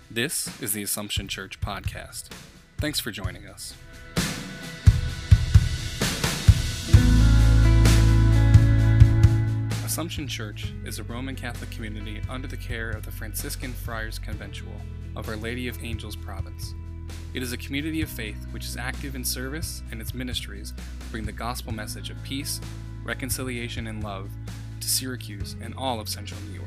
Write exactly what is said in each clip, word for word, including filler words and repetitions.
This is the Assumption Church podcast. Thanks for joining us. Assumption Church is a Roman Catholic community under the care of the Franciscan Friars Conventual of Our Lady of Angels Province. It is a community of faith which is active in service, and its ministries bring the gospel message of peace, reconciliation, and love to Syracuse and all of central New York.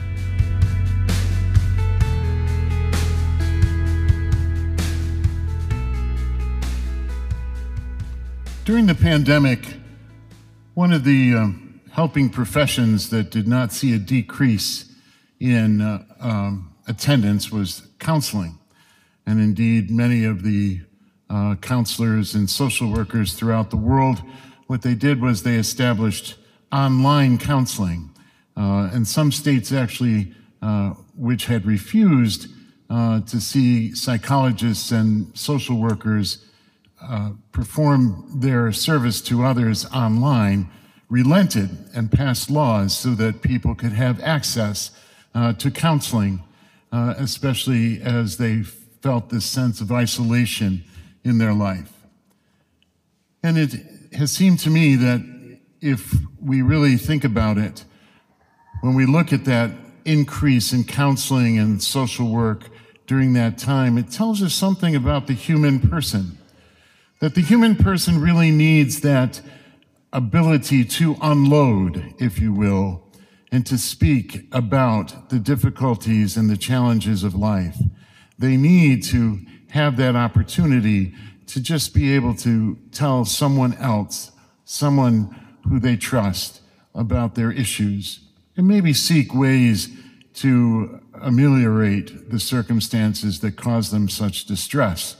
During the pandemic, one of the uh, helping professions that did not see a decrease in uh, um, attendance was counseling. And indeed, many of the uh, counselors and social workers throughout the world, what they did was they established online counseling. Uh, and some states actually, uh, which had refused uh, to see psychologists and social workers Uh, perform their service to others online, relented and passed laws so that people could have access uh, to counseling, uh, especially as they felt this sense of isolation in their life. And it has seemed to me that if we really think about it, when we look at that increase in counseling and social work during that time, it tells us something about the human person. That the human person really needs that ability to unload, if you will, and to speak about the difficulties and the challenges of life. They need to have that opportunity to just be able to tell someone else, someone who they trust, about their issues, and maybe seek ways to ameliorate the circumstances that cause them such distress.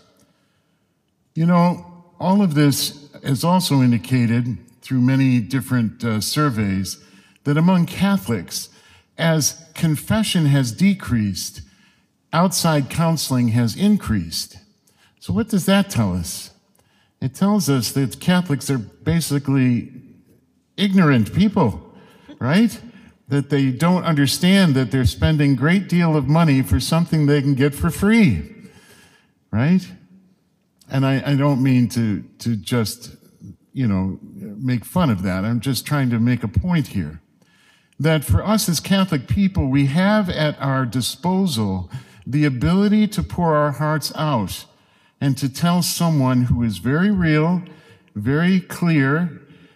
You know, all of this has also indicated through many different uh, surveys that among Catholics, as confession has decreased, outside counseling has increased. So what does that tell us? It tells us that Catholics are basically ignorant people, right? That they don't understand that they're spending a great deal of money for something they can get for free, right? And I, I don't mean to, to just, you know, make fun of that. I'm just trying to make a point here. That for us as Catholic people, we have at our disposal the ability to pour our hearts out and to tell someone who is very real, very clear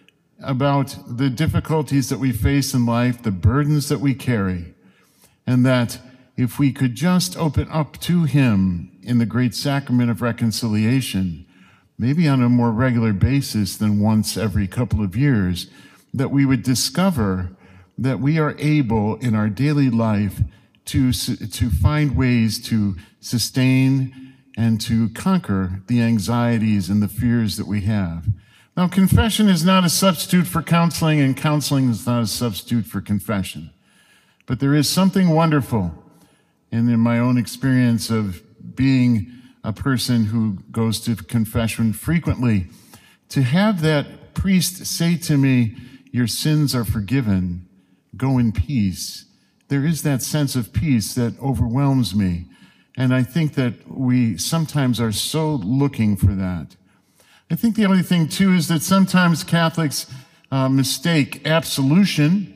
about the difficulties that we face in life, the burdens that we carry, and that if we could just open up to him in the great sacrament of reconciliation, maybe on a more regular basis than once every couple of years, that we would discover that we are able in our daily life to, to find ways to sustain and to conquer the anxieties and the fears that we have. Now, confession is not a substitute for counseling, and counseling is not a substitute for confession. But there is something wonderful, and in my own experience of being a person who goes to confession frequently, to have that priest say to me, "Your sins are forgiven, go in peace." There is that sense of peace that overwhelms me. And I think that we sometimes are so looking for that. I think the other thing too is that sometimes Catholics uh, mistake absolution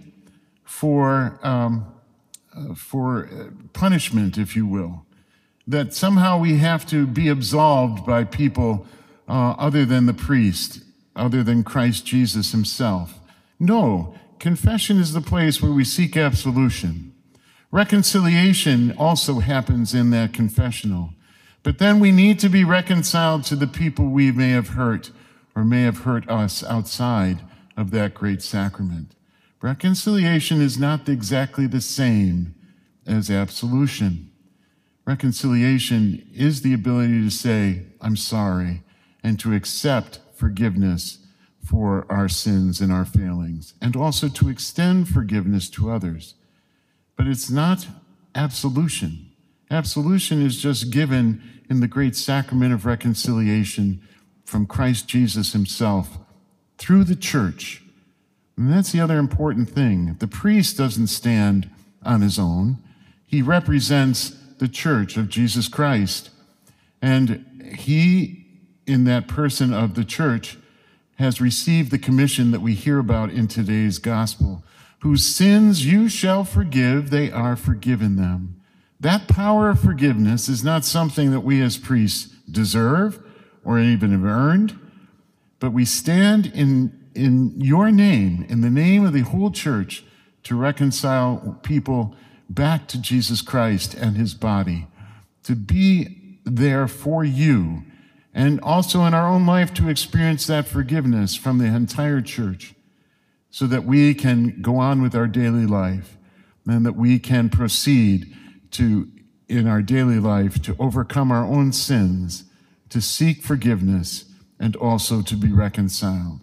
for um, uh, for punishment, if you will. That somehow we have to be absolved by people uh, other than the priest, other than Christ Jesus himself. No, confession is the place where we seek absolution. Reconciliation also happens in that confessional. But then we need to be reconciled to the people we may have hurt or may have hurt us outside of that great sacrament. Reconciliation is not exactly the same as absolution. Reconciliation is the ability to say, "I'm sorry," and to accept forgiveness for our sins and our failings, and also to extend forgiveness to others. But it's not absolution. Absolution is just given in the great sacrament of reconciliation from Christ Jesus himself through the church. And that's the other important thing. The priest doesn't stand on his own. He represents the church of Jesus Christ. And he, in that person of the church, has received the commission that we hear about in today's gospel. Whose sins you shall forgive, they are forgiven them. That power of forgiveness is not something that we as priests deserve or even have earned, but we stand in, in your name, in the name of the whole church, to reconcile people back to Jesus Christ and his body, to be there for you, and also in our own life to experience that forgiveness from the entire church, so that we can go on with our daily life, and that we can proceed to, in our daily life, to overcome our own sins, to seek forgiveness, and also to be reconciled.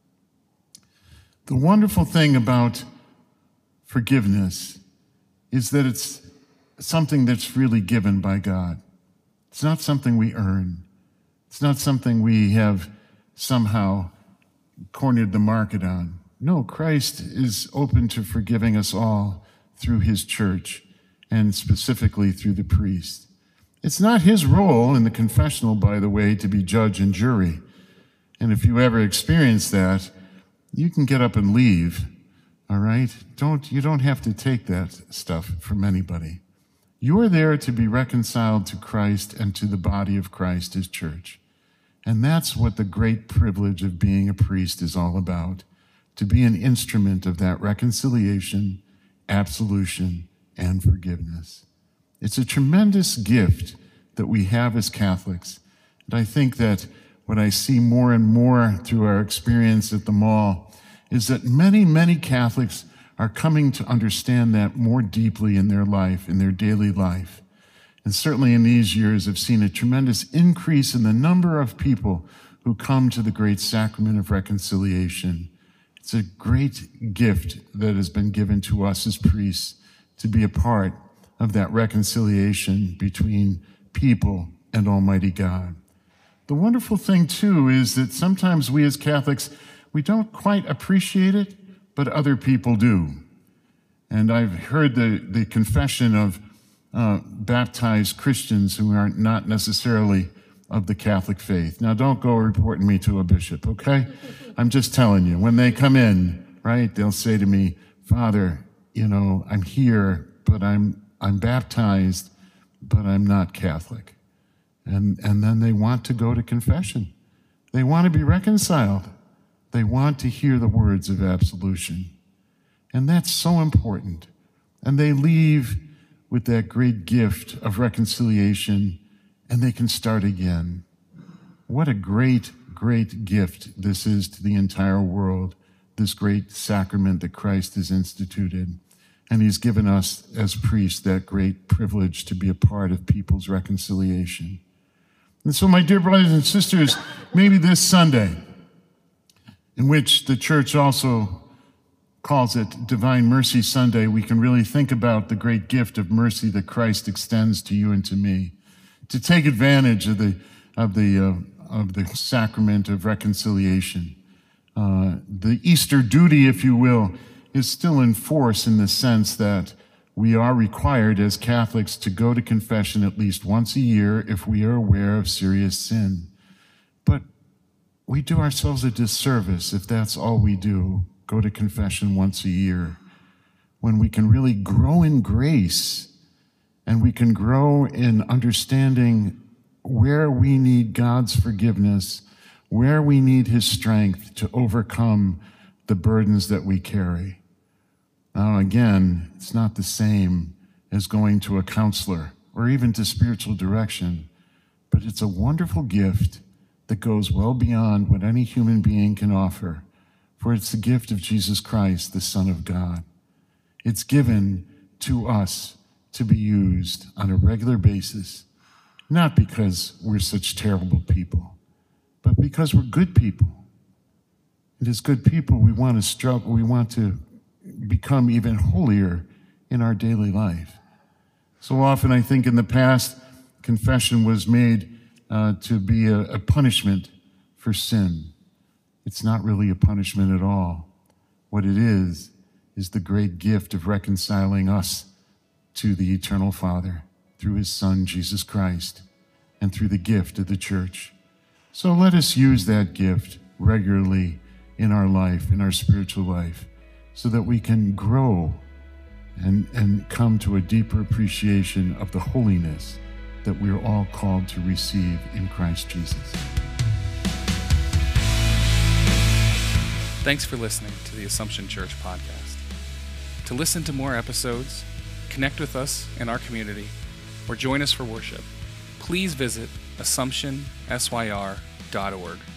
The wonderful thing about forgiveness is that it's something that's freely given by God. It's not something we earn. It's not something we have somehow cornered the market on. No, Christ is open to forgiving us all through his church, and specifically through the priest. It's not his role in the confessional, by the way, to be judge and jury. And if you ever experience that, you can get up and leave, all right? Don't, you don't have to take that stuff from anybody. You are there to be reconciled to Christ and to the body of Christ, his church. And that's what the great privilege of being a priest is all about, to be an instrument of that reconciliation, absolution, and forgiveness. It's a tremendous gift that we have as Catholics. And I think that what I see more and more through our experience at the mall is that many, many Catholics are coming to understand that more deeply in their life, in their daily life. And certainly in these years, I've seen a tremendous increase in the number of people who come to the great sacrament of reconciliation. It's a great gift that has been given to us as priests to be a part of that reconciliation between people and Almighty God. The wonderful thing, too, is that sometimes we as Catholics, we don't quite appreciate it, but other people do. And I've heard the, the confession of uh, baptized Christians who are not necessarily of the Catholic faith. Now, don't go reporting me to a bishop, okay? I'm just telling you, when they come in, right, they'll say to me, Father, you know, I'm here, but I'm I'm baptized, but I'm not Catholic. And, and then they want to go to confession. They want to be reconciled. They want to hear the words of absolution. And that's so important. And they leave with that great gift of reconciliation, and they can start again. What a great, great gift this is to the entire world, this great sacrament that Christ has instituted. And he's given us as priests that great privilege to be a part of people's reconciliation. And so, my dear brothers and sisters, maybe this Sunday, in which the church also calls it Divine Mercy Sunday, we can really think about the great gift of mercy that Christ extends to you and to me, to take advantage of the of the uh, of the sacrament of reconciliation. Uh, the Easter duty, if you will, is still in force in the sense that we are required as Catholics to go to confession at least once a year if we are aware of serious sin. But we do ourselves a disservice if that's all we do, go to confession once a year, when we can really grow in grace and we can grow in understanding where we need God's forgiveness, where we need his strength to overcome the burdens that we carry. Now, again, it's not the same as going to a counselor or even to spiritual direction, but it's a wonderful gift that goes well beyond what any human being can offer, for it's the gift of Jesus Christ, the Son of God. It's given to us to be used on a regular basis, not because we're such terrible people, but because we're good people. And as good people, we want to struggle, we want to become even holier in our daily life. So often I think in the past, confession was made uh, to be a, a punishment for sin. It's not really a punishment at all. What it is, is the great gift of reconciling us to the Eternal Father. through his Son, Jesus Christ, and through the gift of the church. So let us use that gift regularly in our life, in our spiritual life, so that we can grow and, and come to a deeper appreciation of the holiness that we are all called to receive in Christ Jesus. Thanks for listening to the Assumption Church podcast. To listen to more episodes, connect with us in our community, or join us for worship, please visit assumption syr dot org.